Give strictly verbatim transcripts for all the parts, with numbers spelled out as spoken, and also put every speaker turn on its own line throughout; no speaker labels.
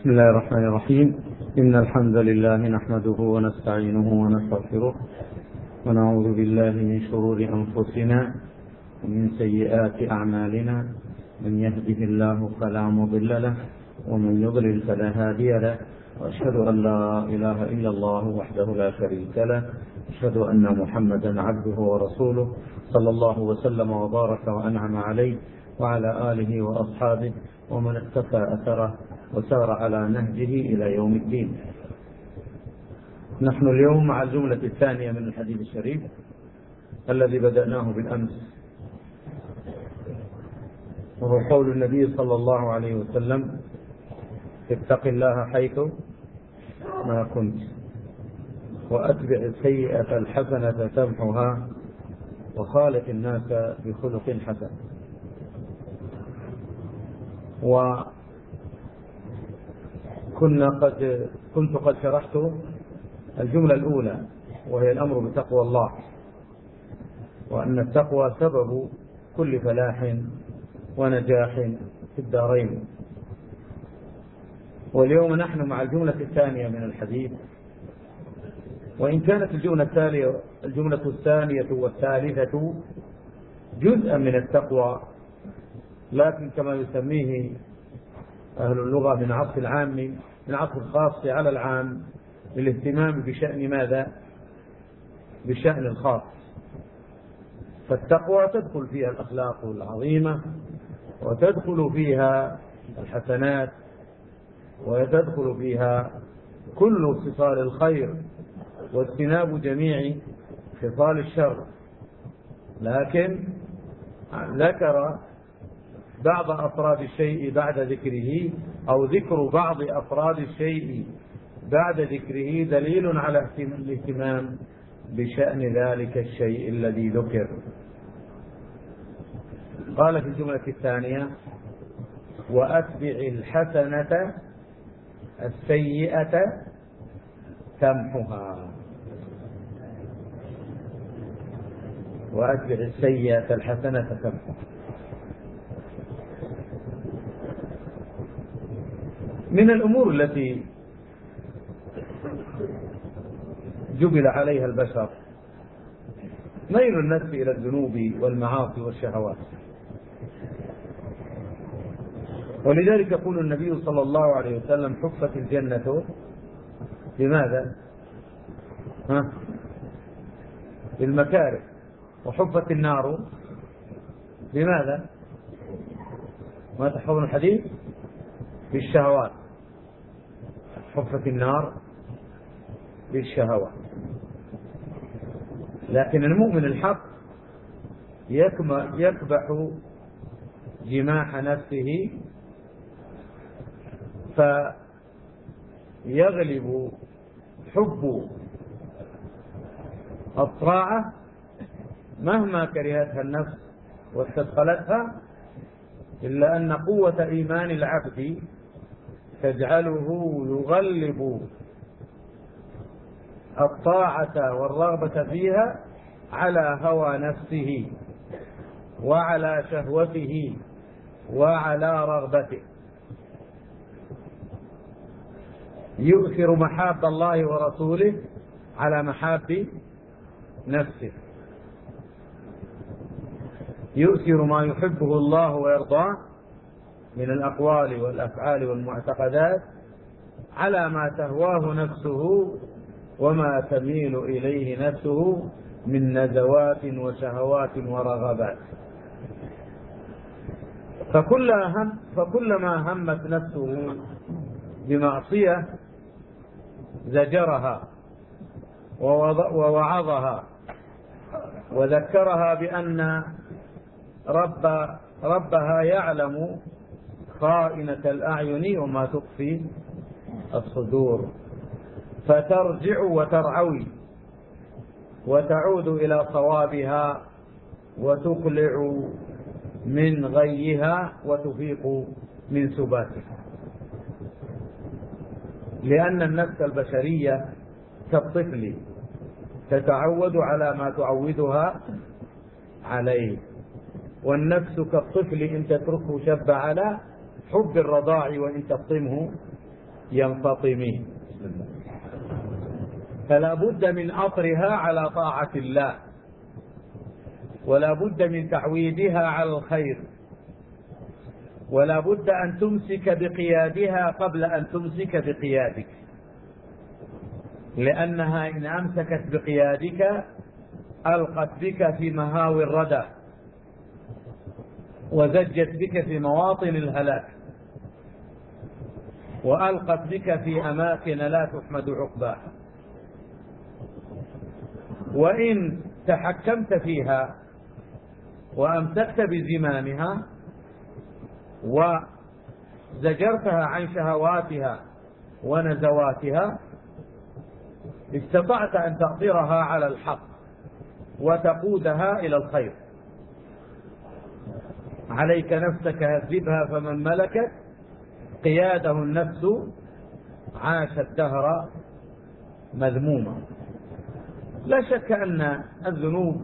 بسم الله الرحمن الرحيم. إن الحمد لله نحمده ونستعينه ونستغفره ونعوذ بالله من شرور أنفسنا ومن سيئات أعمالنا. من يهده الله فلا مضل له ومن يضلل فلا هادي له، وأشهد أن لا إله إلا الله وحده لا شريك له، أشهد أن محمدا عبده ورسوله صلى الله وسلم وبارك وأنعم عليه وعلى آله وأصحابه ومن اقتفى أثره وسار على نهجه إلى يوم الدين. نحن اليوم مع الجملة الثانية من الحديث الشريف الذي بدأناه بالأمس، وهو قول النبي صلى الله عليه وسلم: اتق الله حيث ما كنت وأتبع السيئة الحسنة تمحها وخالق الناس بخلق حسن. وكنا قد كنت قد شرحت الجملة الأولى، وهي الأمر بتقوى الله، وأن التقوى سبب كل فلاح ونجاح في الدارين. واليوم نحن مع الجملة الثانية من الحديث، وإن كانت الجملة الثانية الجملة الثانية والثالثة جزءا من التقوى، لكن كما يسميه أهل اللغة من عطف العام من عطف الخاص على العام للاهتمام بشأن ماذا؟ بشأن الخاص. فالتقوى تدخل فيها الأخلاق العظيمة، وتدخل فيها الحسنات، وتدخل فيها كل خصال الخير واجتناب جميع خصال الشر. لكن ذكر بعض أفراد الشيء بعد ذكره، أو ذكر بعض أفراد الشيء بعد ذكره دليل على الاهتمام بشأن ذلك الشيء الذي ذكر. قال في الجملة الثانية: وأتبع الحسنة السيئة تمحها. وأتبع السيئة الحسنة تمحها. من الأمور التي جبل عليها البشر ميل النفس إلى الذنوب والمعاصي والشهوات، ولذلك يقول النبي صلى الله عليه وسلم: حفت الجنة بماذا؟ ها؟ بالمكاره. وحفت النار بماذا؟ ما تحفظون الحديث؟ بالشهوات. حفت النار بالشهوات. لكن المؤمن الحق يكبح جماح نفسه فيغلب حب الطاعة مهما كرهتها النفس واستثقلتها، إلا أن قوة إيمان العبد تجعله يغلب الطاعة والرغبة فيها على هوى نفسه وعلى شهوته وعلى رغبته. يؤثر محاب الله ورسوله على محاب نفسه، يؤثر ما يحبه الله ويرضاه من الأقوال والأفعال والمعتقدات على ما تهواه نفسه وما تميل إليه نفسه من نزوات وشهوات ورغبات. فكل هم فكلما همت نفسه بمعصية زجرها ووعظها وذكرها بأن رب ربها يعلم خائنة الأعين وما تخفي الصدور، فترجع وترعوي وتعود إلى صوابها وتقلع من غيها وتفيق من سباتها. لأن النفس البشرية كالطفل تتعود على ما تعودها عليه، والنفس كالطفل إن تتركه شب على حب الرضاع وإن تفطمه ينفطمين. فلا بد من أطرها على طاعة الله، ولا بد من تعويدها على الخير، ولا بد أن تمسك بقيادها قبل أن تمسك بقيادك، لأنها إن أمسكت بقيادك ألقت بك في مهاوي الردى وزجت بك في مواطن الهلاك وألقت بك في أماكن لا تحمد عقباها. وإن تحكمت فيها وأمسكت بزمامها وزجرتها عن شهواتها ونزواتها استطعت أن تأطرها على الحق وتقودها إلى الخير. عليك نفسك هذبها، فمن ملكت قياده النفس عاش الدهر مذموما. لا شك أن الذنوب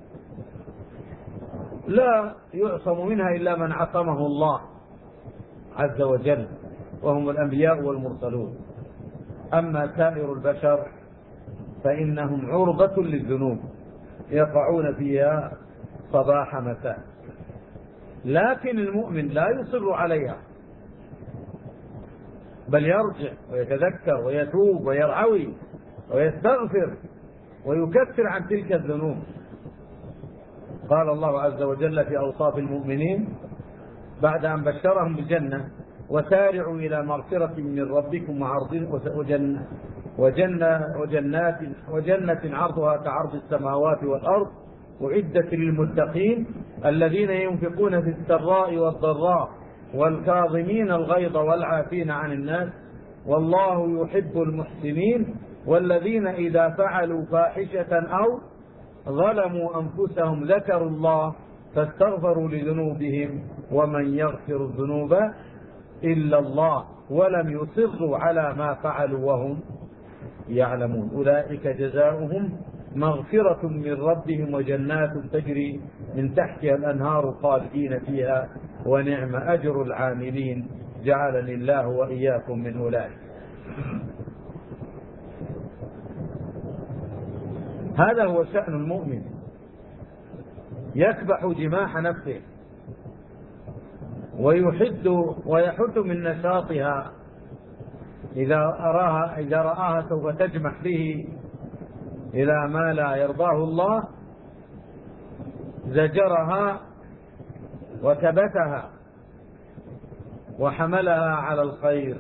لا يعصم منها إلا من عصمه الله عز وجل، وهم الأنبياء والمرسلون. أما سائر البشر فإنهم عرضة للذنوب يقعون فيها صباح مساء، لكن المؤمن لا يصر عليها، بل يرجع ويتذكر ويتوب ويرعوي ويستغفر ويكفر عن تلك الذنوب. قال الله عز وجل في أوصاف المؤمنين بعد أن بشرهم بالجنة: وسارعوا إلى مغفرة من ربكم وعرض وجنة وجنة وجنات وجنة عرضها كعرض السماوات والأرض أعدت للمتقين الذين ينفقون في السراء والضراء والكاظمين الغيظ والعافين عن الناس والله يحب المحسنين والذين إذا فعلوا فاحشة أو ظلموا أنفسهم ذكروا الله فاستغفروا لذنوبهم ومن يغفر الذنوب إلا الله ولم يصروا على ما فعلوا وهم يعلمون. أولئك جزاؤهم مغفرة من ربهم وجنات تجري من تحتها الأنهار خالدين فيها ونعم أجر العاملين. جعلني الله وإياكم من أولئك. هذا هو شأن المؤمن، يكبح جماح نفسه ويحد ويحد من نشاطها إذا أراها إذا رآها سوف تجمح به إلى ما لا يرضاه الله زجرها وكبتها وحملها على الخير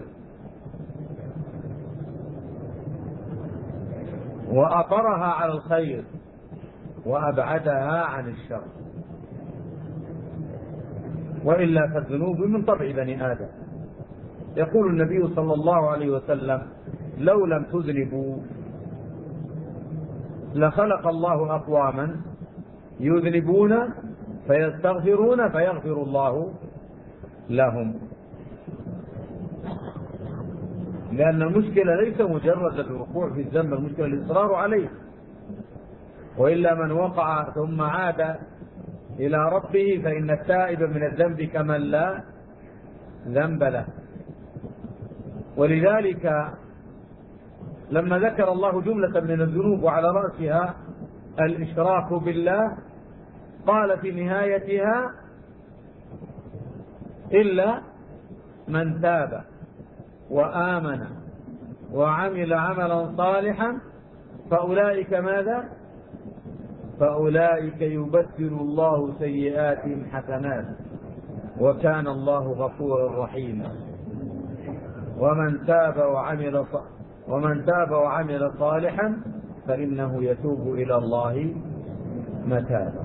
وأطرها على الخير وأبعدها عن الشر. وإلا فالذنوب من طبع بني آدم. يقول النبي صلى الله عليه وسلم: لو لم تذنبوا لخلق الله أقواما يذنبون فيستغفرون فيغفر الله لهم. لأن المشكلة ليس مجرد الوقوع في الذنب، المشكلة الإصرار عليه. وإلا من وقع ثم عاد إلى ربه فإن التائب من الذنب كمن لا ذنب له. ولذلك لما ذكر الله جملة من الذنوب وعلى رأسها الإشراك بالله قال في نهايتها: إلا من تاب وآمن وعمل عملا صالحا فأولئك ماذا؟ فأولئك يبدل الله سيئاتهم حسنات وكان الله غفورا رحيما. ومن تاب وعمل ومن تاب وعمل صالحا فإنه يتوب إلى الله متابا.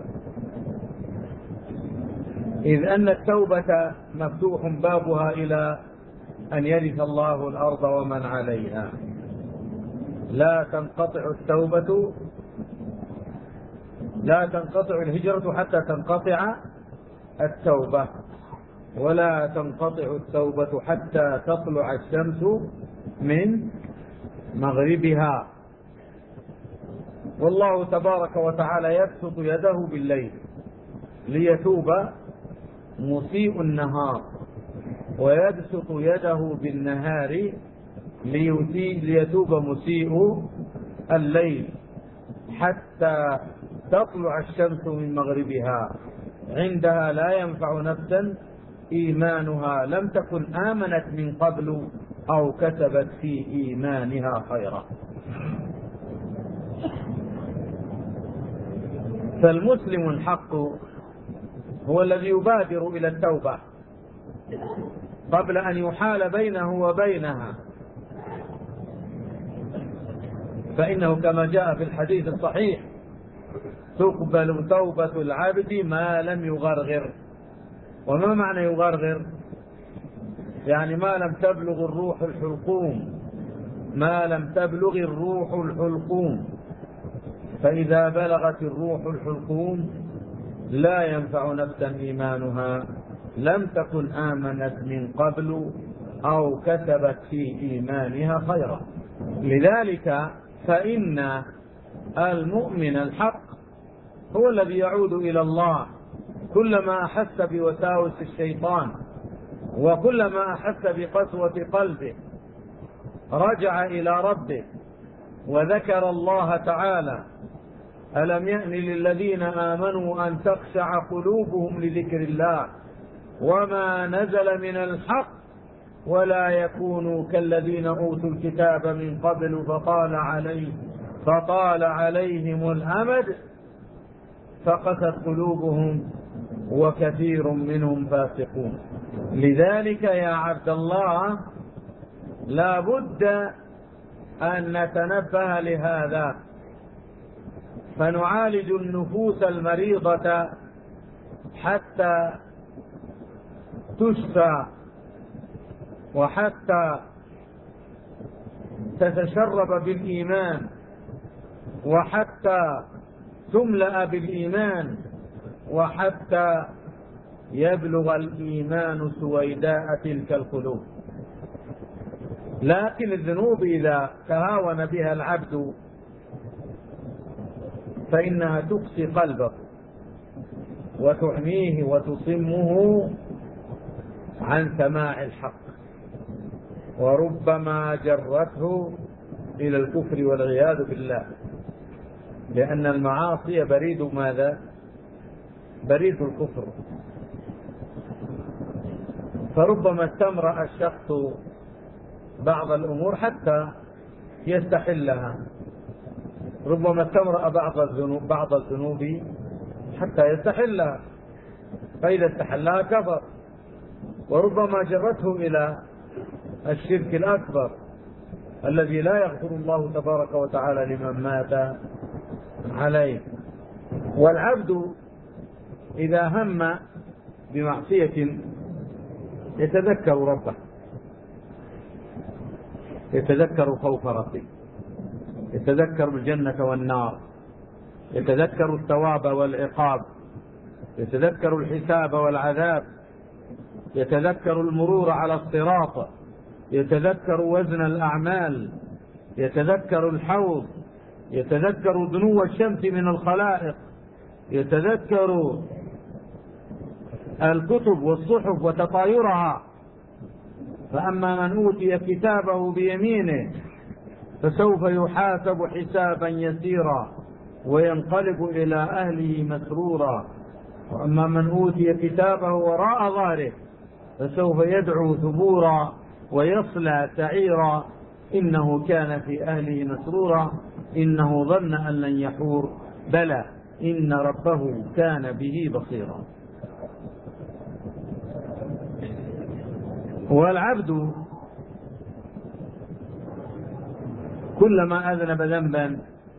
إذ أن التوبة مفتوح بابها إلى أن يرث الله الأرض ومن عليها. لا تنقطع التوبة لا تنقطع الهجرة حتى تنقطع التوبة، ولا تنقطع التوبة حتى تطلع الشمس من مغربها. والله تبارك وتعالى يبسط يده بالليل ليتوب مسيء النهار، ويبسط يده بالنهار ليتوب مسيء الليل حتى تطلع الشمس من مغربها، عندها لا ينفع نفسا إيمانها لم تكن آمنت من قبل أو كسبت في إيمانها خيرا. فالمسلم الحق هو الذي يبادر إلى التوبة قبل أن يحال بينه وبينها، فإنه كما جاء في الحديث الصحيح تقبل توبة العبد ما لم يغرغر. وما معنى يغرغر؟ يعني ما لم تبلغ الروح الحلقوم، ما لم تبلغ الروح الحلقوم. فإذا بلغت الروح الحلقوم لا ينفع نفسا إيمانها لم تكن آمنت من قبل أو كسبت في إيمانها خيرا. لذلك فإن المؤمن الحق هو الذي يعود إلى الله كلما أحس بوساوس الشيطان وكلما أحس بقسوة قلبه رجع إلى ربه وذكر الله تعالى: ألم يأن للذين آمنوا أن تخشع قلوبهم لذكر الله وما نزل من الحق ولا يكونوا كالذين أوتوا الكتاب من قبل فطال عليه فطال عليهم الأمد فقست قلوبهم وكثير منهم فاسقون. لذلك يا عبد الله لا بد أن نتنبه لهذا، فنعالج النفوس المريضة حتى تشفى وحتى تتشرب بالإيمان وحتى تملأ بالإيمان وحتى يبلغ الإيمان سويداء تلك القلوب. لكن الذنوب إذا تهاون بها العبد فإنها تقسي قلبه وتعميه وتصمه عن سماع الحق، وربما جرته إلى الكفر والعياذ بالله، لأن المعاصي بريد ماذا؟ بريد الكفر. فربما استمرأ الشخص بعض الأمور حتى يستحلها، ربما استمرأ بعض الذنوب بعض الذنوب حتى يستحلها، فإذا استحلها كفر، وربما جرته إلى الشرك الأكبر الذي لا يغفر الله تبارك وتعالى لمن مات عليه. والعبد إذا هم بمعصية يتذكر ربه، يتذكر خوف ربه، يتذكر الجنة والنار، يتذكر الثواب والعقاب، يتذكر الحساب والعذاب، يتذكر المرور على الصراط، يتذكر وزن الأعمال، يتذكر الحوض، يتذكر دنو الشمس من الخلائق، يتذكر الكتب والصحف وتطايرها. فأما من أوتي كتابه بيمينه فسوف يحاسب حسابا يسيرا وينقلب إلى أهله مسرورا، وأما من أوتي كتابه وراء ظهره فسوف يدعو ثبورا ويصلى سعيرا إنه كان في أهله مسرورا إنه ظن أن لن يحور بلى إن ربه كان به بصيرا. والعبد كلما أذنب ذنبا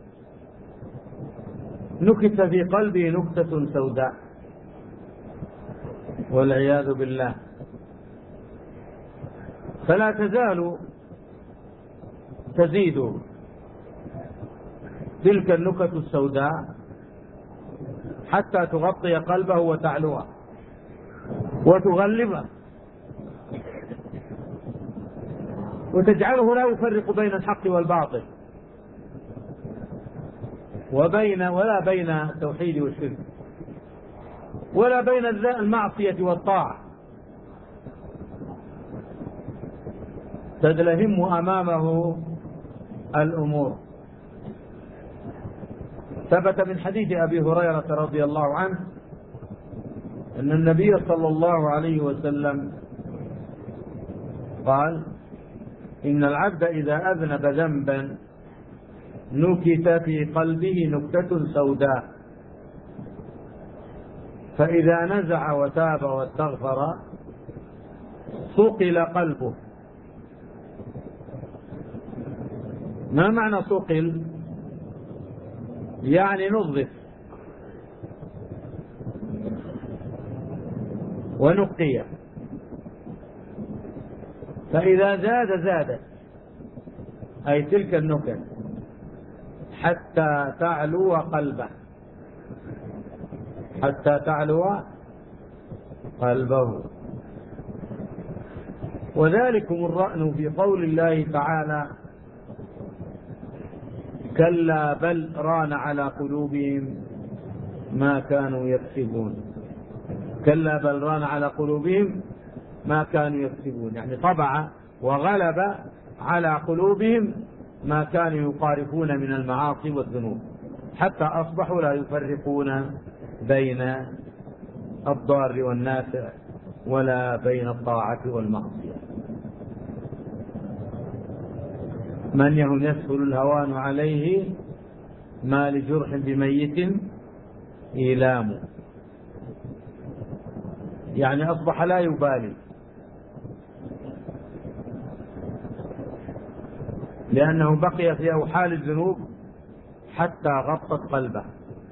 نكت في قلبه نكتة سوداء والعياذ بالله، فلا تزال تزيد تلك النكت السوداء حتى تغطي قلبه وتعلوه وتغلبه وتجعله لا يفرق بين الحق والباطل وبين ولا بين التوحيد والشرك ولا بين المعصية والطاعة. تدلهم أمامه الأمور. ثبت من حديث أبي هريرة رضي الله عنه أن النبي صلى الله عليه وسلم قال: إن العبد إذا أذنب ذنبا نكت في قلبه نكتة سوداء، فإذا نزع وتاب واستغفر صقل قلبه. ما معنى صقل؟ يعني نظف ونقي. فإذا زاد زادت، أي تلك النكت، حتى تعلو قلبه، حتى تعلو قلبه. وذلكم الرأن في قول الله تعالى: كلا بل ران على قلوبهم ما كانوا يكسبون. كلا بل ران على قلوبهم ما كانوا يكسبون، يعني طبع وغلب على قلوبهم ما كانوا يقارفون من المعاصي والذنوب، حتى أصبحوا لا يفرقون بين الضار والنافع ولا بين الطاعة والمعصية. من يهن يسهل الهوان عليه، ما لجرح بميت إيلام. يعني أصبح لا يبالي، لأنه بقي في أوحال الذنوب حتى غطت قلبه.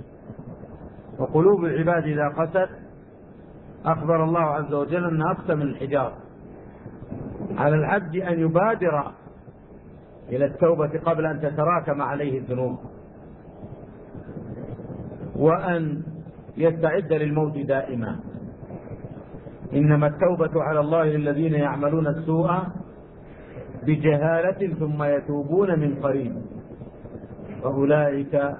وقلوب العباد إذا قست أخبر الله عز وجل أنها أقسى من الحجار. على العبد أن يبادر إلى التوبة قبل أن تتراكم عليه الذنوب، وأن يستعد للموت دائما. إنما التوبة على الله للذين يعملون السوء بجهالة ثم يتوبون من قريب، وأولئك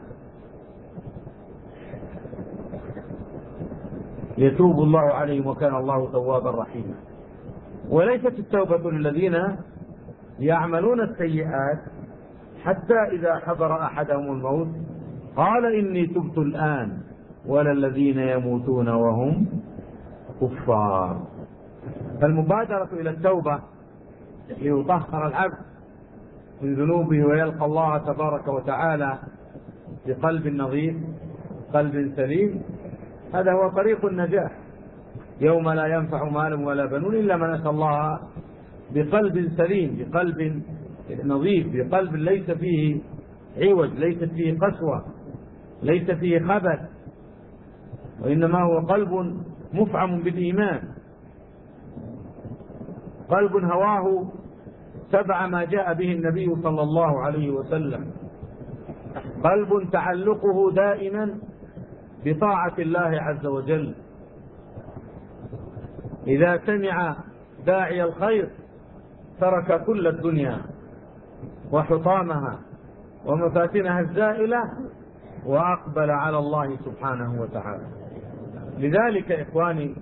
يتوب الله عليهم وكان الله توابا رحيما. وليست التوبة للذين يعملون السيئات حتى إذا حضر أحدهم الموت قال إني تبت الآن، ولا الذين يموتون وهم كفار. فالمبادرة إلى التوبة ليطهر العبد من ذنوبه ويلقى الله تبارك وتعالى بقلب نظيف، قلب سليم، هذا هو طريق النجاح يوم لا ينفع مال ولا بنون إلا من أتى الله بقلب سليم، بقلب نظيف، بقلب ليس فيه عوج، ليس فيه قسوة، ليس فيه خبث، وإنما هو قلب مفعم بالإيمان، قلب هواه تبع ما جاء به النبي صلى الله عليه وسلم، قلب تعلقه دائما بطاعة الله عز وجل. إذا سمع داعي الخير ترك كل الدنيا وحطامها ومفاتنها الزائلة وأقبل على الله سبحانه وتعالى. لذلك إخواني،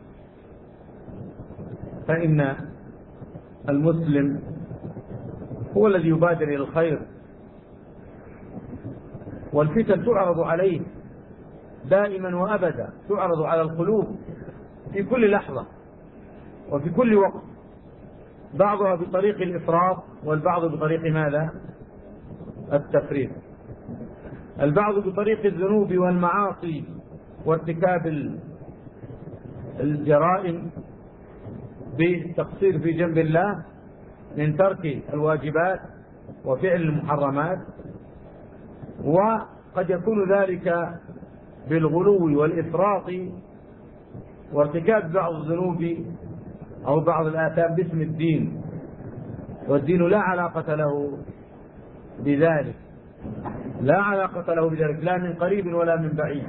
فإن المسلم هو الذي يبادر إلى الخير، والفتن تعرض عليه دائما وأبدا، تعرض على القلوب في كل لحظة وفي كل وقت، بعضها بطريق الإفراط والبعض بطريق ماذا؟ التفريط. البعض بطريق الذنوب والمعاصي وارتكاب الجرائم بالتقصير في جنب الله من ترك الواجبات وفعل المحرمات، وقد يكون ذلك بالغلو والإفراط وارتكاب بعض الذنوب أو بعض الآثام باسم الدين، والدين لا علاقة له بذلك، لا علاقة له بذلك لا من قريب ولا من بعيد.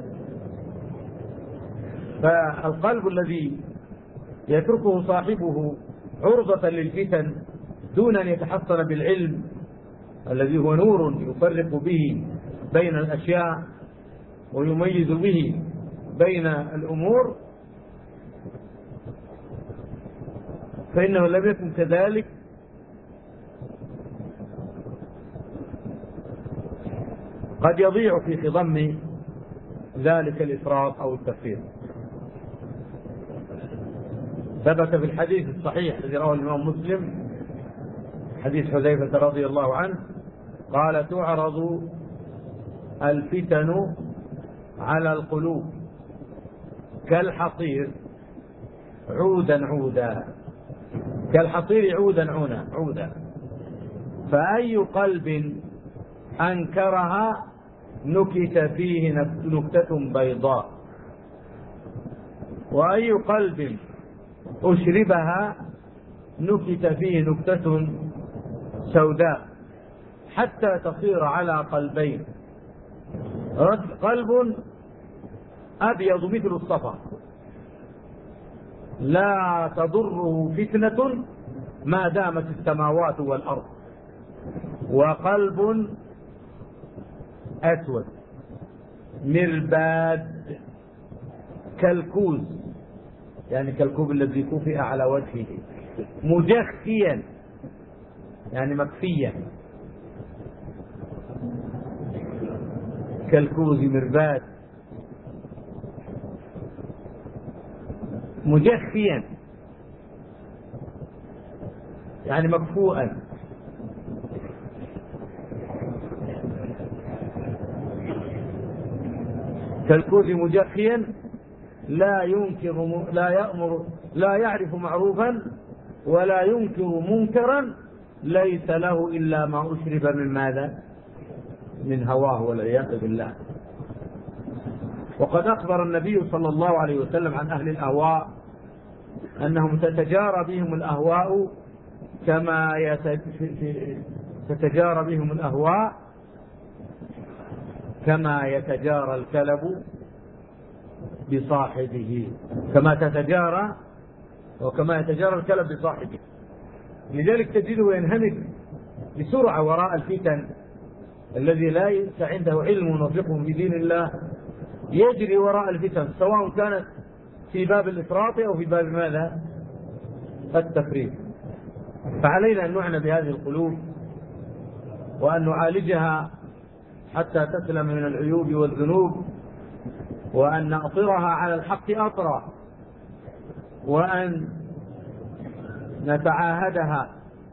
فالقلب الذي يتركه صاحبه عرضة للفتن دون أن يتحصن بالعلم الذي هو نور يفرق به بين الأشياء ويميز به بين الأمور، فإنه لم يكن كذلك قد يضيع في خضم ذلك الإفراط أو التفريط. ثبت في الحديث الصحيح الذي رواه الإمام مسلم حديث حذيفة رضي الله عنه قال: تعرض الفتن على القلوب كالحصير عودا عودا، كالحصير عودا عودا عودا، فأي قلب أنكرها نكت فيه نكتة بيضاء، وأي قلب أشربها نكت فيه نكتة سوداء، حتى تصير على قلبين: قلب أبيض مثل الصفا لا تضره فتنة ما دامت السماوات والأرض، وقلب أسود مرباد كالكوز، يعني كالكوب الذي كفئ على وجهه، مجخيا يعني مكفيا، كالكوز مرباد مجخيا يعني مكفوءا. كالكوز مجخيا لا ينكر لا يأمر لا يعرف معروفا ولا ينكر منكرا، ليس له إلا ما أشرب من ماذا؟ من هواه والعياذ بالله. وقد أخبر النبي صلى الله عليه وسلم عن أهل الأهواء أنهم تتجارى بهم الأهواء كما تتجارى بهم الأهواء كما يتجارى الكلب بصاحبه، كما تتجارى وكما يتجارى الكلب بصاحبه. لذلك تجده ينهمك بسرعة وراء الفتن، الذي لا ليس عنده علم وفقه في دين الله يجري وراء الفتن، سواء كانت في باب الإفراط أو في باب ماذا؟ التفريط. فعلينا أن نعنى بهذه القلوب وأن نعالجها حتى تسلم من العيوب والذنوب، وأن نأطرها على الحق أطرا، وأن نتعاهدها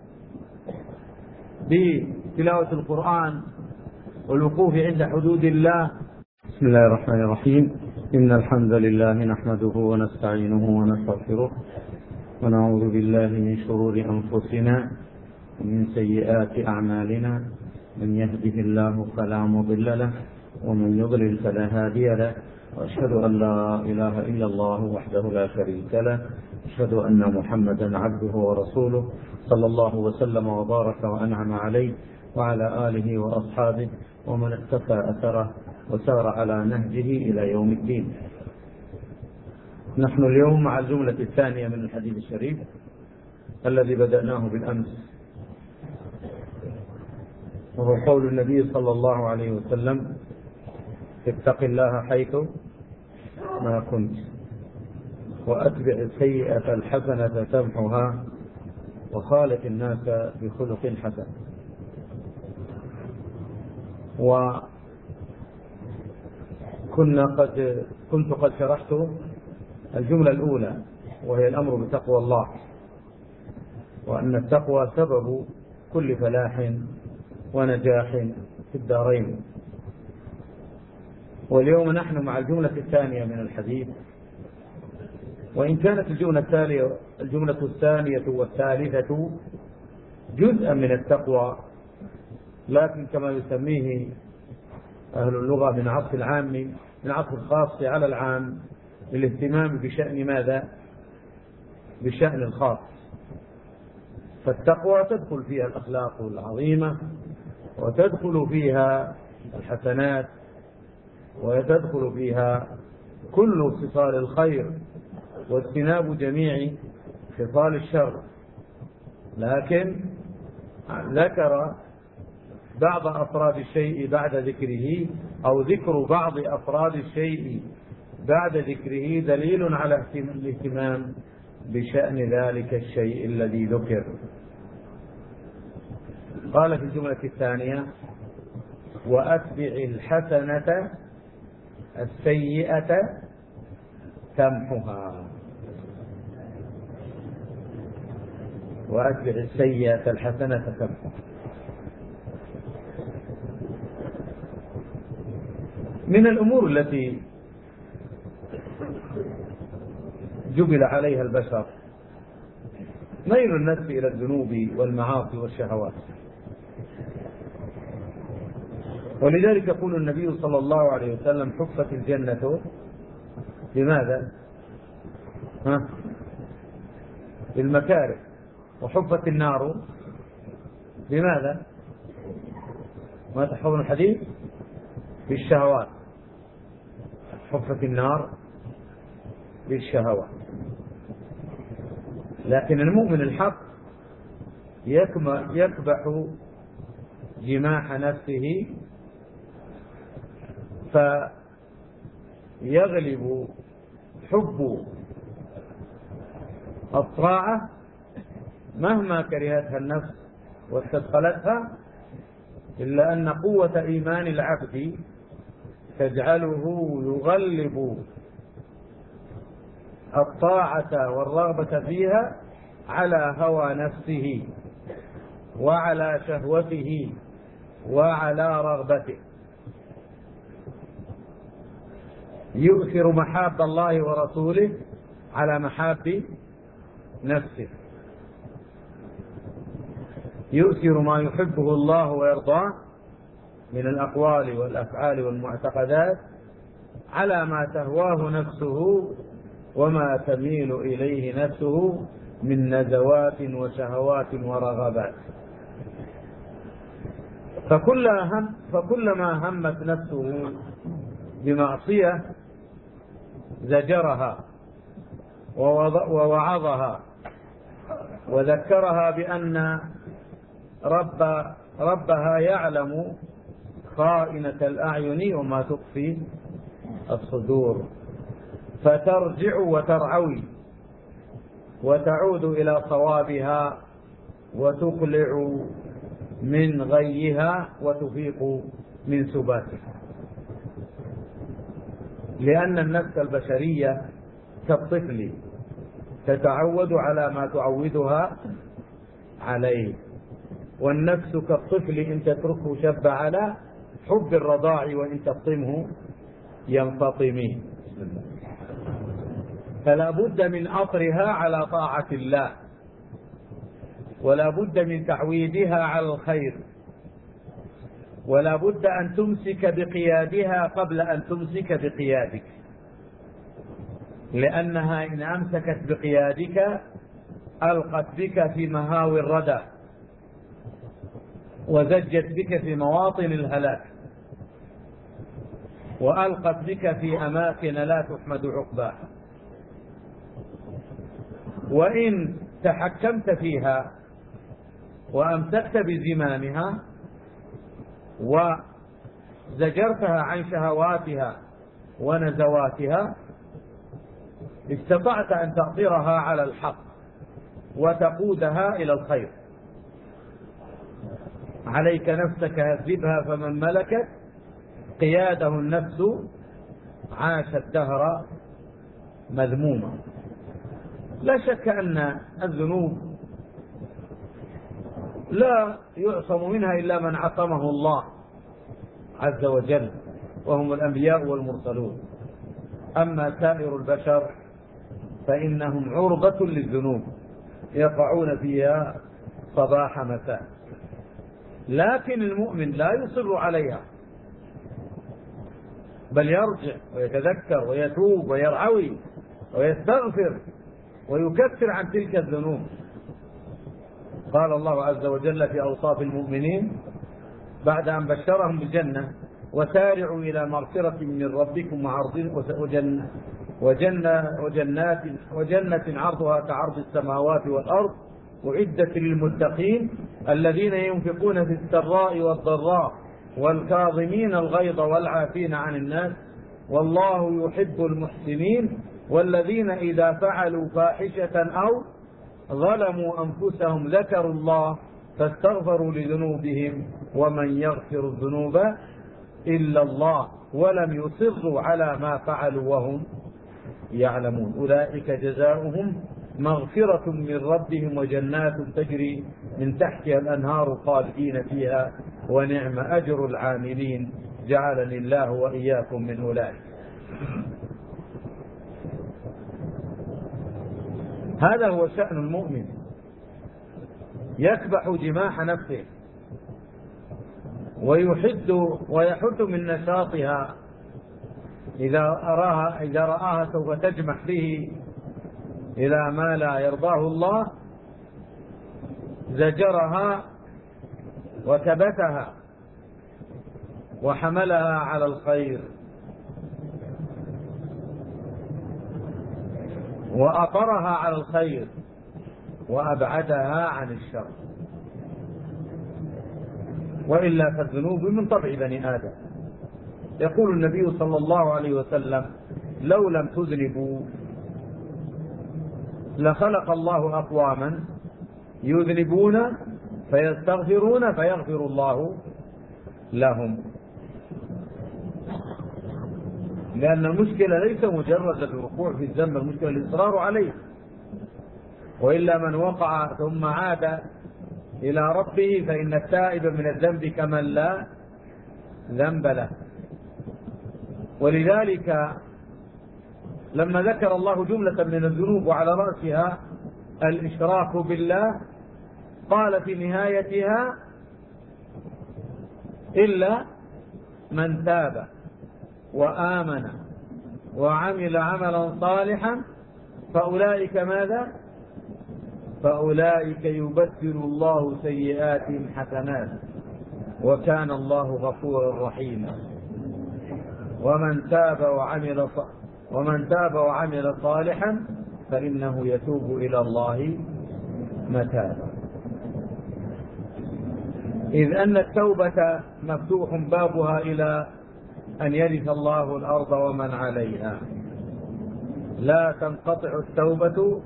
بتلاوة القرآن والوقوف عند حدود الله. بسم الله الرحمن الرحيم. إن الحمد لله نحمده ونستعينه ونستغفره ونعوذ بالله من شرور أنفسنا ومن سيئات أعمالنا، من يهده الله فلا مضل له ومن يضلل فلا هادي له، وأشهد أن لا إله إلا الله وحده لا شريك له، أشهد أن محمدا عبده ورسوله صلى الله وسلم وبارك وأنعم عليه وعلى آله وأصحابه ومن اقتفى أثره وسار على نهجه إلى يوم الدين. نحن اليوم مع الجملة الثانية من الحديث الشريف الذي بدأناه بالأمس، وهو قول النبي صلى الله عليه وسلم: اتق الله حيث ما كنت وأتبع السيئة الحسنة تمحها وخالق الناس بخلق حسن. وكنا قد كنت قد شرحت الجملة الأولى، وهي الأمر بتقوى الله، وأن التقوى سبب كل فلاح ونجاح في الدارين. واليوم نحن مع الجملة الثانية من الحديث، وإن كانت الجملة الثانية الجملة الثانية والثالثة جزءا من التقوى، لكن كما يسميه أهل اللغة من عطف العام من عطف الخاص على العام، للاهتمام بشأن ماذا؟ بشأن الخاص. فالتقوى تدخل فيها الأخلاق العظيمة، وتدخل فيها الحسنات، وتدخل فيها كل خصال الخير واجتناب جميع خصال الشر. لكن ذكر بعض أفراد الشيء بعد ذكره، أو ذكر بعض أفراد الشيء بعد ذكره دليل على الاهتمام بشأن ذلك الشيء الذي ذكر. قال في الجملة الثانية: وأتبع الحسنة السيئة تمحها. وأتبع السيئة الحسنة تمحها. من الأمور التي جبل عليها البشر ميل النفس إلى الذنوب والمعاصي والشهوات. ولذلك يقول النبي صلى الله عليه وسلم: حفت الجنة بماذا؟ ها؟ بالمكاره. وحفت النار بماذا؟ ما تحفظون الحديث؟ بالشهوات. حفت النار بالشهوات. لكن المؤمن الحق يكبح جماح نفسه فيغلب حب الطاعة مهما كرهتها النفس واستثقلتها، إلا أن قوة إيمان العبد تجعله يغلب الطاعة والرغبة فيها على هوى نفسه وعلى شهوته وعلى رغبته. يؤثر محاب الله ورسوله على محاب نفسه. يؤثر ما يحبه الله ويرضاه من الأقوال والأفعال والمعتقدات على ما تهواه نفسه وما تميل إليه نفسه من نزوات وشهوات ورغبات. فكل هم فكلما همت نفسه بمعصية زجرها ووعظها وذكرها بأن رب ربها يعلم خائنة الأعين وما تخفي الصدور، فترجع وترعوي وتعود إلى صوابها وتقلع من غيها وتفيق من سباتها. لأن النفس البشرية كالطفل تتعود على ما تعودها عليه، والنفس كالطفل إن تتركه شب على حب الرضاع وإن تفطمه ينفطم. فلا بد من أطرها على طاعة الله، ولا بد من تعويدها على الخير، ولا بد أن تمسك بقيادها قبل أن تمسك بقيادك، لأنها إن أمسكت بقيادك ألقت بك في مهاوي الردى وزجت بك في مواطن الهلاك وألقت بك في أماكن لا تحمد عقباها. وإن تحكمت فيها وأمسكت بزمامها وزجرتها عن شهواتها ونزواتها استطعت أن تأطرها على الحق وتقودها إلى الخير. عليك نفسك هذبها، فمن ملكت قياده النفس عاش الدهر مذموما. لا شك أن الذنوب لا يعصم منها إلا من عصمه الله عز وجل، وهم الأنبياء والمرسلون. أما سائر البشر فإنهم عرضة للذنوب يقعون فيها صباح مساء، لكن المؤمن لا يصر عليها، بل يرجع ويتذكر ويتوب ويرعوي ويستغفر ويكفر عن تلك الذنوب. قال الله عز وجل في أوصاف المؤمنين بعد أن بشرهم بالجنة: وسارعوا إلى مغفرة من ربكم وعرض وجنة وجنة وجنات وجنة عرضها كعرض السماوات والأرض أعدت للمتقين الذين ينفقون في السراء والضراء والكاظمين الغيظ والعافين عن الناس والله يحب المحسنين والذين إذا فعلوا فاحشة أو ظلموا أنفسهم ذكروا الله فاستغفروا لذنوبهم ومن يغفر الذنوب إلا الله ولم يصروا على ما فعلوا وهم يعلمون أولئك جزاؤهم مغفرة من ربهم وجنات تجري من تحتها الأنهار خالدين فيها ونعم أجر العاملين جعلني الله وإياكم من أولئك. هذا هو شأن المؤمن، يكبح جماح نفسه ويحد ويحد من نشاطها إذا أراها إذا رآها سوف تجمح به إلى ما لا يرضاه الله زجرها وكبتها وحملها على الخير وأطرها على الخير وأبعدها عن الشر، وإلا فالذنوب من طبع بني آدم. يقول النبي صلى الله عليه وسلم: لو لم تذنبوا لخلق الله أقواما يذنبون فيستغفرون فيغفر الله لهم. لأن المشكلة ليس مجرد الوقوع في الذنب، المشكلة الإصرار عليه، وإلا من وقع ثم عاد إلى ربه فإن التائب من الذنب كمن لا ذنب له. ولذلك لما ذكر الله جملة من الذنوب وعلى رأسها الإشراك بالله قال في نهايتها: إلا من تاب وآمن وعمل عملا صالحا فأولئك ماذا؟ فأولئك يبدل الله سيئاتهم حسنات وكان الله غفورا رحيما. ومن تاب وعمل ومن تاب وعمل صالحا فإنه يتوب إلى الله متابا. إذ أن التوبة مفتوح بابها إلى أن يرث الله الأرض ومن عليها. لا تنقطع التوبة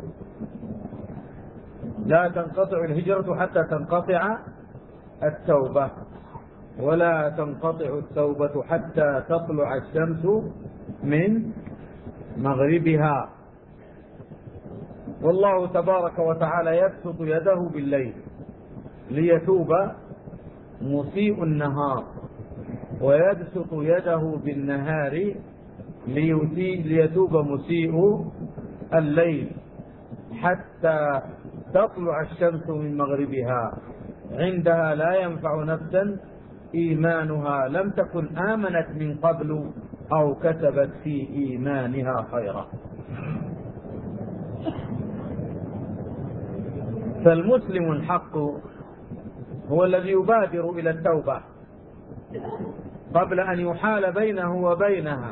لا تنقطع الهجرة حتى تنقطع التوبة، ولا تنقطع التوبة حتى تطلع الشمس من مغربها. والله تبارك وتعالى يبسط يده بالليل ليتوب مسيء النهار، ويبسط يده بالنهار ليتوب مسيء الليل حتى تطلع الشمس من مغربها. عندها لا ينفع نفسا إيمانها لم تكن آمنت من قبل أو كسبت في إيمانها خيرا. فالمسلم الحق هو الذي يبادر إلى التوبة قبل أن يحال بينه وبينها،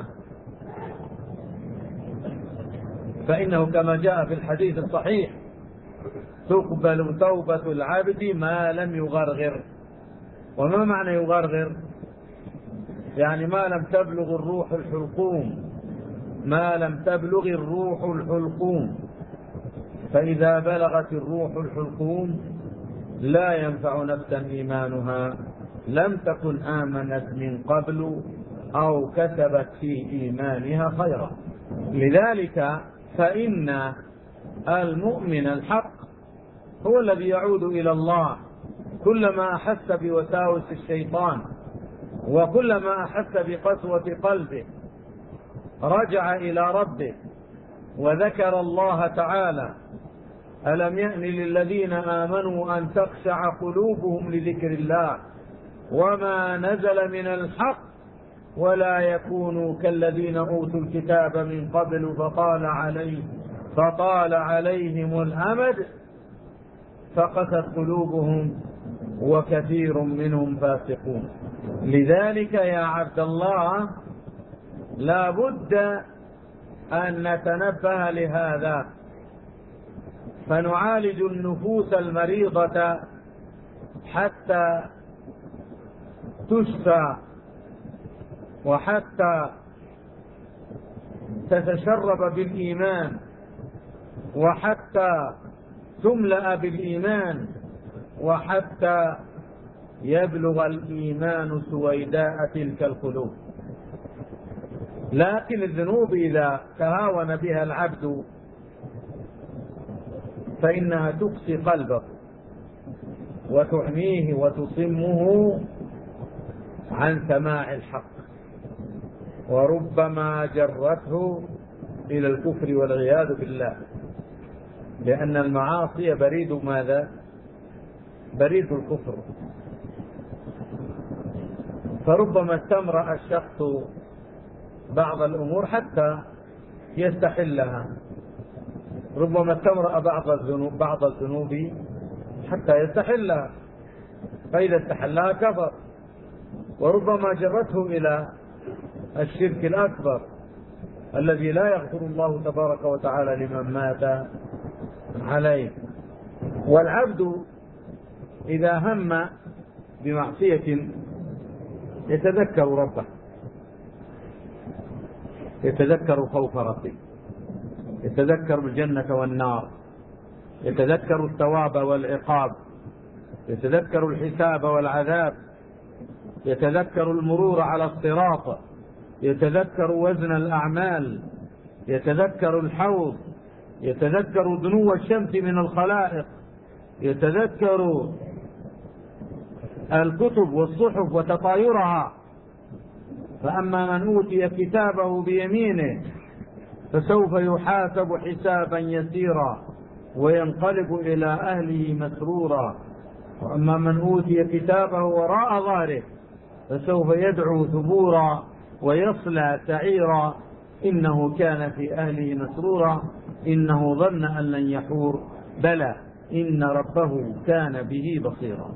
فإنه كما جاء في الحديث الصحيح: تقبل توبة العبد ما لم يغرغر. وما معنى يغرغر؟ يعني ما لم تبلغ الروح الحلقوم، ما لم تبلغ الروح الحلقوم. فإذا بلغت الروح الحلقوم لا ينفع نفسا إيمانها لم تكن آمنت من قبل أو كسبت في إيمانها خيرا. لذلك فإن المؤمن الحق هو الذي يعود إلى الله كلما أحس بوساوس الشيطان وكلما أحس بقسوة قلبه رجع إلى ربه وذكر الله تعالى: ألم يأن للذين آمنوا أن تخشع قلوبهم لذكر الله وما نزل من الحق ولا يكونوا كالذين أوتوا الكتاب من قبل فطال عليه فطال عليهم الأمد فقست قلوبهم وكثير منهم فاسقون. لذلك يا عبد الله لا بد أن نتنبه لهذا، فنعالج النفوس المريضة حتى تشفى وحتى تتشرب بالإيمان وحتى تملأ بالإيمان وحتى يبلغ الإيمان سويداء تلك القلوب. لكن الذنوب إذا تهاون بها العبد فإنها تقسي قلبه وتعميه وتصمه عن سماع الحق، وربما جرته إلى الكفر والعياذ بالله، لأن المعاصي بريد ماذا؟ بريد الكفر. فربما استمرأ الشخص بعض الأمور حتى يستحلها، ربما استمرأ بعض الذنوب بعض الذنوب حتى يستحلها، فإذا استحلها كفر، وربما جرته إلى الشرك الأكبر الذي لا يغفر الله تبارك وتعالى لمن مات عليه. والعبد إذا هم بمعصية يتذكر ربه، يتذكر خوف ربه، يتذكر الجنة والنار، يتذكر الثواب والعقاب، يتذكر الحساب والعذاب، يتذكر المرور على الصراط، يتذكر وزن الأعمال، يتذكر الحوض، يتذكر دنو الشمس من الخلائق، يتذكر الكتب والصحف وتطايرها. فأما من أوتي كتابه بيمينه فسوف يحاسب حسابا يسيرا وينقلب إلى أهله مسرورا، وأما من أوتي كتابه وراء ظهره فسوف يدعو ثبورا ويصلى سعيرا، إنه كان في أهله مسرورا إنه ظن أن لن يحور بلى إن ربه كان به بصيرا.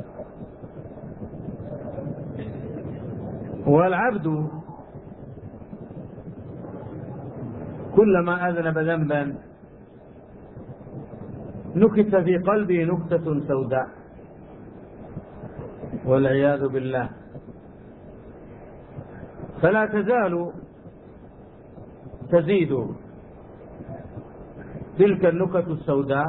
والعبد كلما أذنب ذنبا نكت في قلبه نكتة سوداء والعياذ بالله، فلا تزال تزيد تلك النكت السوداء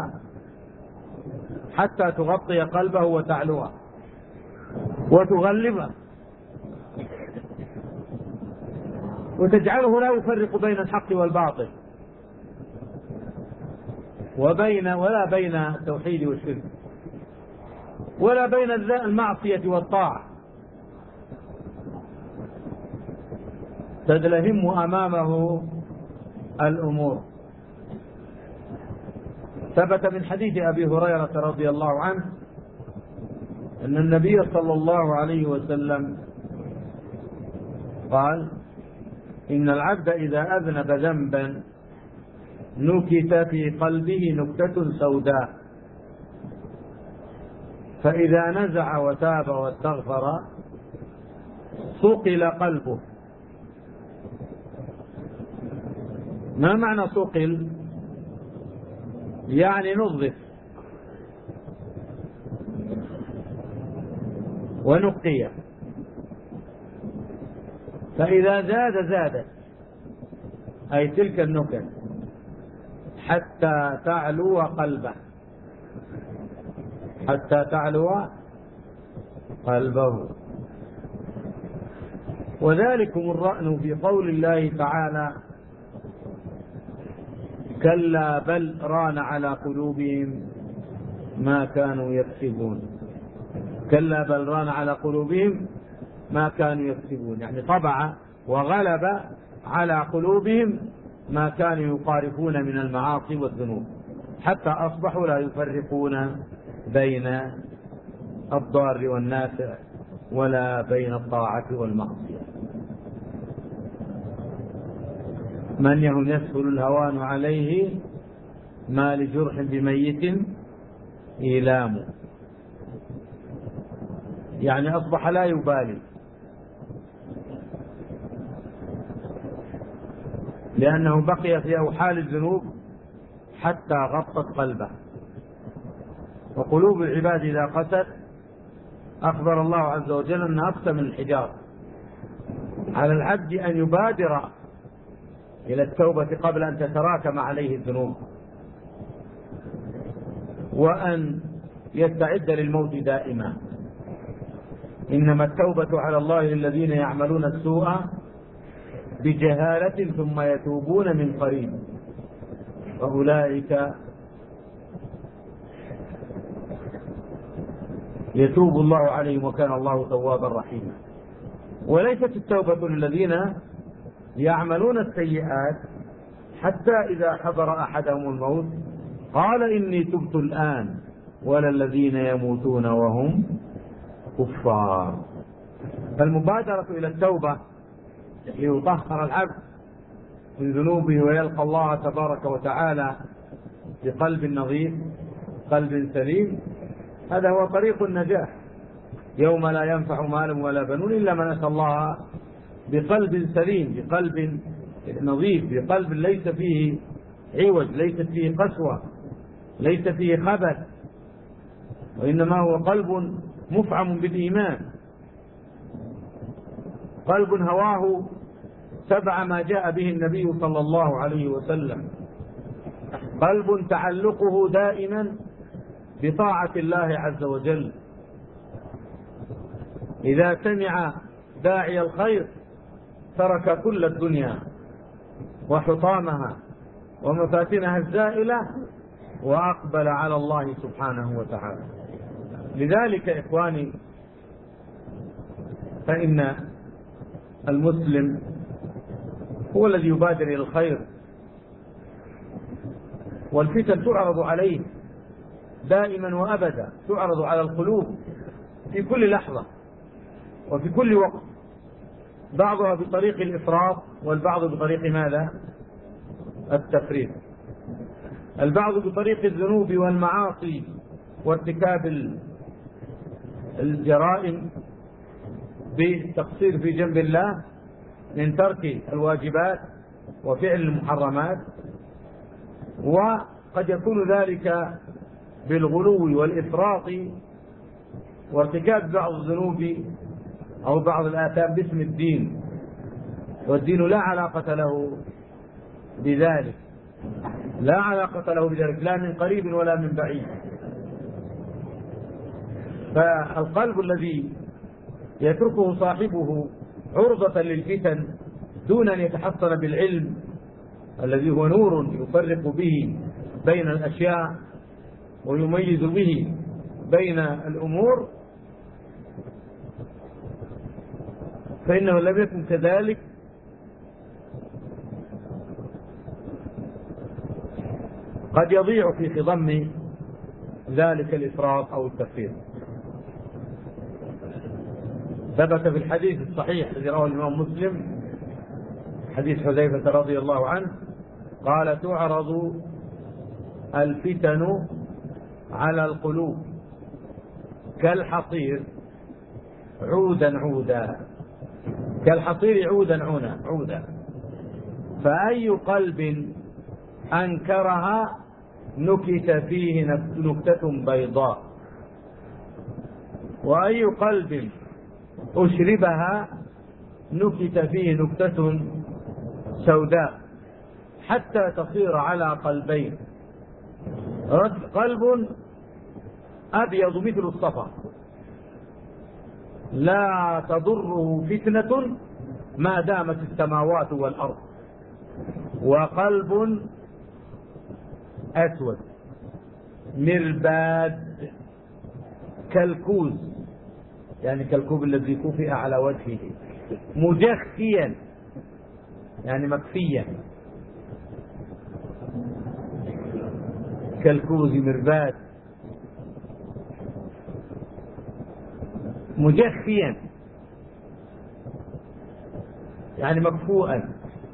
حتى تغطي قلبه وتعلوه وتغلبه وتجعله لا يفرق بين الحق والباطل وبين ولا بين التوحيد والشرك ولا بين المعصية والطاعة، تدلهم أمامه الأمور. ثبت من حديث أبي هريرة رضي الله عنه أن النبي صلى الله عليه وسلم قال: إن العبد إذا أذنب ذنبا نكت في قلبه نكتة سوداء، فإذا نزع وتاب واستغفر صقل قلبه. ما معنى صقل؟ يعني نظف ونقي، فإذا زاد زادت، أي تلك النكت حتى تعلو قلبه، حتى تعلو قلبه. وذلكم الرأن في قول الله تعالى: كلا بل ران على قلوبهم ما كانوا يكسبون. كلا بل ران على قلوبهم ما كانوا يكسبون، يعني طبع وغلب على قلوبهم ما كانوا يقارفون من المعاصي والذنوب، حتى أصبحوا لا يفرقون بين الضار والنافع ولا بين الطاعة والمعصية. من يهن يسهل الهوان عليه ما لجرح بميت إيلام، يعني أصبح لا يبالي، لأنه بقي في أوحال الذنوب حتى غطت قلبه. وقلوب العباد إذا قست أخبر الله عز وجل أنها أقسى من الحجار. على العبد أن يبادر إلى التوبة قبل أن تتراكم عليه الذنوب، وأن يستعد للموت دائما. إنما التوبة على الله للذين يعملون السوء بجهالة ثم يتوبون من قريب فأولئك يتوب الله عليهم وكان الله توابا رحيما. وليست التوبة للذين يعملون السيئات حتى إذا حضر أحدهم الموت قال إني تبت الآن، ولا الذين يموتون وهم كفار. فالمبادرة إلى التوبة ليطهر العبد من ذنوبه ويلقى الله تبارك وتعالى بقلب نظيف قلب سليم، هذا هو طريق النجاح يوم لا ينفع مال ولا بنون إلا من أتى الله بقلب سليم، بقلب نظيف، بقلب ليس فيه عوج، ليس فيه قسوة، ليس فيه خبث، وإنما هو قلب مفعم بالإيمان، قلب هواه تبع ما جاء به النبي صلى الله عليه وسلم، قلب تعلقه دائما بطاعة الله عز وجل. إذا سمع داعي الخير ترك كل الدنيا وحطامها ومفاتنها الزائلة وأقبل على الله سبحانه وتعالى. لذلك إخواني فإن المسلم هو الذي يبادر إلى الخير، والفتن تعرض عليه دائما وأبدا، تعرض على القلوب في كل لحظة وفي كل وقت، بعضها بطريق الإفراط والبعض بطريق ماذا؟ التفريط، البعض بطريق الذنوب والمعاصي وارتكاب الجرائم بالتقصير في جنب الله من ترك الواجبات وفعل المحرمات، وقد يكون ذلك بالغلو والإفراط وارتكاب بعض الذنوب أو بعض الآثام باسم الدين، والدين لا علاقة له بذلك، لا علاقة له بذلك لا من قريب ولا من بعيد. فالقلب الذي يتركه صاحبه عرضة للفتن دون أن يتحصن بالعلم الذي هو نور يفرق به بين الأشياء ويميز به بين الأمور، فإنه لم يكن كذلك قد يضيع في خضم ذلك الإفراط أو التفريط. ثبت في الحديث الصحيح الذي رواه الإمام مسلم حديث حذيفة رضي الله عنه قال تعرض الفتن على القلوب كالحصير عودا عودا، كالحصير عودا عودا عودا، فأي قلب أنكرها نكت فيه نكتة بيضاء، وأي قلب أشربها نكت فيه نكتة سوداء، حتى تصير على قلبين، قلب أبيض مثل الصفا لا تضره فتنة ما دامت السماوات والأرض، وقلب أسود مرباد كالكوز، يعني كالكوب الذي كفئ على وجهه، مجخيا يعني مكفيا، كالكوز مرباد مجخيا يعني مكفوءا،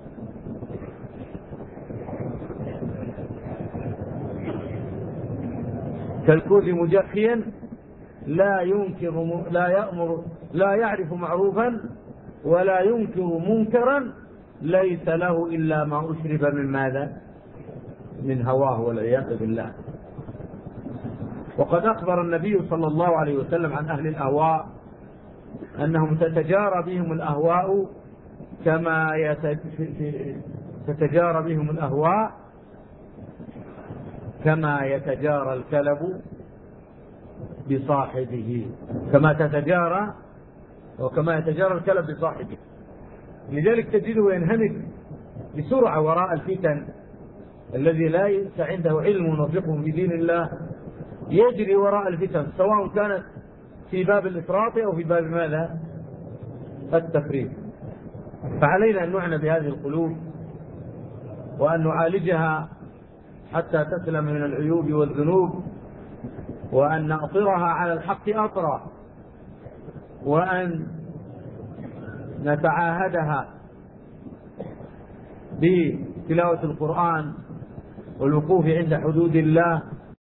كالكوز مجخيا لا ينكر لا يأمر لا يعرف معروفا ولا ينكر منكرا ليس له إلا ما أشرب من ماذا؟ من هواه والعياذ بالله. وقد أخبر النبي صلى الله عليه وسلم عن أهل الأهواء أنهم تتجارى بهم الأهواء كما تتجارى بهم الأهواء كما يتجارى الكلب بصاحبه كما تتجارى وكما يتجارى الكلب بصاحبه. لذلك تجده ينهمك بسرعة وراء الفتن. الذي ليس عنده علم وفقه في دين الله يجري وراء الفتن، سواء كانت في باب الإفراط أو في باب ماذا؟ التفريط. فعلينا أن نعنى بهذه القلوب وأن نعالجها حتى تسلم من العيوب والذنوب، وأن نأطرها على الحق أطرا، وأن نتعاهدها بتلاوة القرآن والوقوف عند حدود الله